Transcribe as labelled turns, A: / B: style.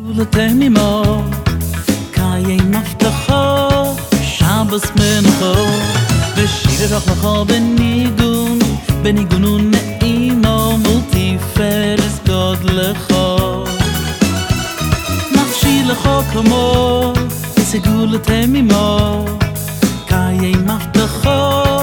A: לתמי מו קיי מפתחו שבס מנחו ושיר רוח מחו בניגון נעימו מולטיפרס גודלכו נפשי לכו כמו סגול לתמי מו קיי מפתחו